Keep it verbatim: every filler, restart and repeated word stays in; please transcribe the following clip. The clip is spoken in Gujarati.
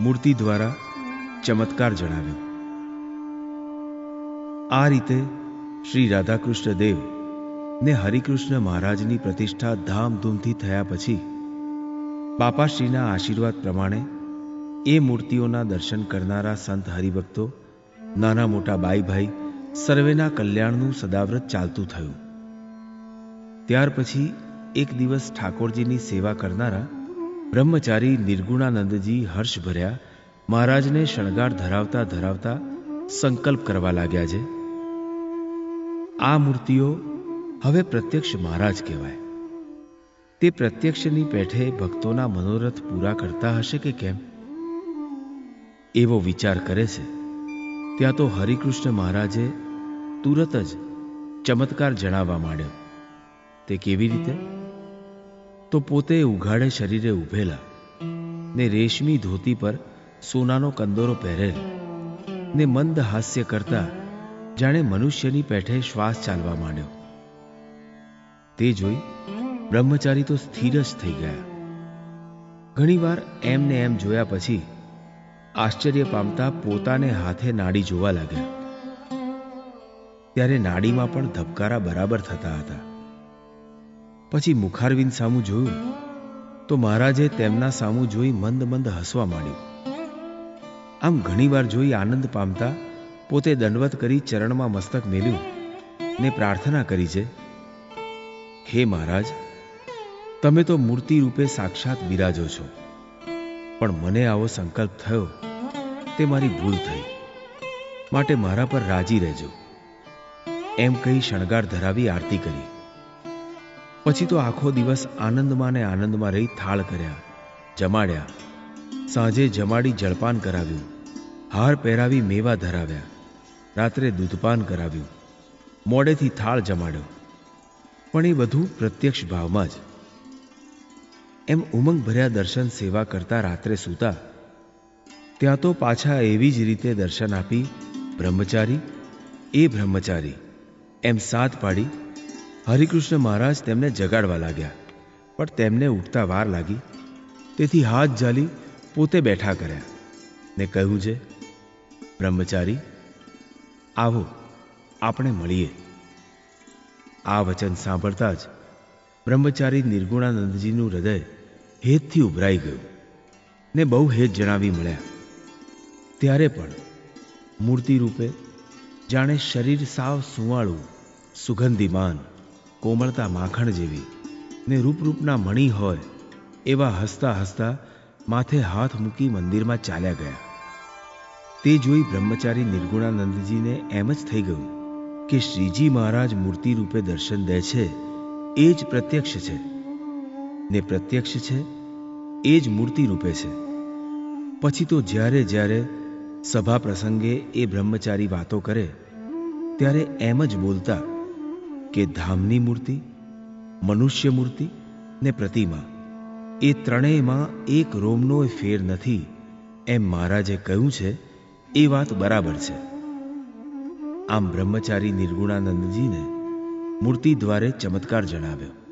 મૂર્તિ દ્વારા ચમત્કાર જણાવ્યો. આ રીતે શ્રી રાધાકૃષ્ણ દેવ ને હરિકૃષ્ણ મહારાજની પ્રતિષ્ઠા ધામધૂમથી થયા પછી બાપાશ્રીના આશીર્વાદ પ્રમાણે એ મૂર્તિઓના દર્શન કરનારા સંત હરિભક્તો, નાના મોટા બાઈ ભાઈ સર્વેના કલ્યાણનું સદાવ્રત ચાલતું થયું. ત્યાર પછી એક દિવસ ઠાકોરજીની સેવા કરનારા બ્રહ્મચારી નિર્ગુણાનંદજી હર્ષ ભર્યા મહારાજને શણગાર ધરાવતા ધરાવતા સંકલ્પ કરવા લાગ્યા છે, આ મૂર્તિઓ હવે પ્રત્યક્ષ મહારાજ કહેવાય. તે પ્રત્યક્ષની પેઠે ભક્તોના મનોરથ પૂરા કરતા હશે કે કેમ, એવો વિચાર કરે છે. ત્યાં તો હરિકૃષ્ણ મહારાજે તુરત જ ચમત્કાર જણાવવા માંડ્યો. તે કેવી રીતે? તો પોતે ઉઘાડે શરીરે ઊભેલા ને રેશમી ધોતી પર સોનાનો કંદોરો પહેરેલ ને મંદ હાસ્ય કરતા જાણે મનુષ્યની પેઠે શ્વાસ ચાલવા માંડ્યો. તે જોઈ બ્રહ્મચારી તો સ્થિર જ થઈ ગયા. ઘણીવાર એમ ને એમ જોયા પછી આશ્ચર્ય પામતા પોતાને હાથે નાડી જોવા લાગ્યા. ત્યારે નાડીમાં પણ ધબકારા બરાબર થતા હતા. પછી મુખારવિંદ સામું જોયું તો મહારાજે તેમના સામું જોઈ મંદ મંદ હસવા માંડ્યું. આમ ઘણીવાર જોઈ આનંદ પામતા પોતે દંડવત કરી ચરણમાં મસ્તક મેલ્યું ને પ્રાર્થના કરી છે, હે મહારાજ, તમે તો મૂર્તિ રૂપે સાક્ષાત બિરાજો છો, પણ મને આવો સંકલ્પ થયો તે મારી ભૂલ થઈ, માટે મારા પર રાજી રહેજો. એમ કહી શણગાર ધરાવી આરતી કરી. પછી તો આખો દિવસ આનંદમાં ને આનંદમાં રહી થાળ કર્યા, જમાડ્યા. સાંજે જમાડી જળપાન કરાવ્યું, હાર પહેરાવી મેવા ધરાવ્યા, રાત્રે દૂધપાન કરાવ્યું, મોડેથી થાળ જમાડ્યો. પણ એ બધું પ્રત્યક્ષ ભાવમાં જ. એમ ઉમંગ ભર્યા દર્શન સેવા કરતા રાત્રે સૂતા. ત્યાં તો પાછા એવી જ રીતે દર્શન આપી બ્રહ્મચારી એ બ્રહ્મચારી એમ સાત પાડી હરિકૃષ્ણ મહારાજ તેમને જગાડવા લાગ્યા. પણ તેમને ઉઠતા વાર લાગી, તેથી હાથ ઝાલી પોતે બેઠા કર્યા ને કહ્યું છે, બ્રહ્મચારી આવો, આપણે મળીએ. આ વચન સાંભળતા જ બ્રહ્મચારી નિર્ગુણાનંદજીનું હૃદય હેતથી ઉભરાઈ ગયું ને બહુ હેત જણાવી મળ્યા. ત્યારે પણ મૂર્તિ રૂપે જાણે શરીર સાવ સુંવાળું, સુગંધીમાન, કોમળતા માખણ જેવી ને રૂપરૂપના મણી હોય એવા હસતા હસતા માથે હાથ મૂકી મંદિરમાં ચાલ્યા ગયા. તે જોઈ બ્રહ્મચારી નિર્ગુણાનંદજીને એમ જ થઈ ગયું કે શ્રીજી મહારાજ મૂર્તિ રૂપે દર્શન દે છે એ જ પ્રત્યક્ષ છે, ને પ્રત્યક્ષ છે એ જ મૂર્તિ રૂપે છે. પછી તો જ્યારે જ્યારે સભા પ્રસંગે એ બ્રહ્મચારી વાતો કરે ત્યારે એમ જ બોલતા કે ધામની મૂર્તિ, મનુષ્ય મૂર્તિ ને પ્રતિમા એ ત્રણેયમાં એક રોમનો ફેર નથી, એમ મહારાજે કહ્યું છે એ વાત બરાબર છે. આમ બ્રહ્મચારી નિર્ગુણાનંદજીને મૂર્તિ દ્વારે ચમત્કાર જણાવ્યો.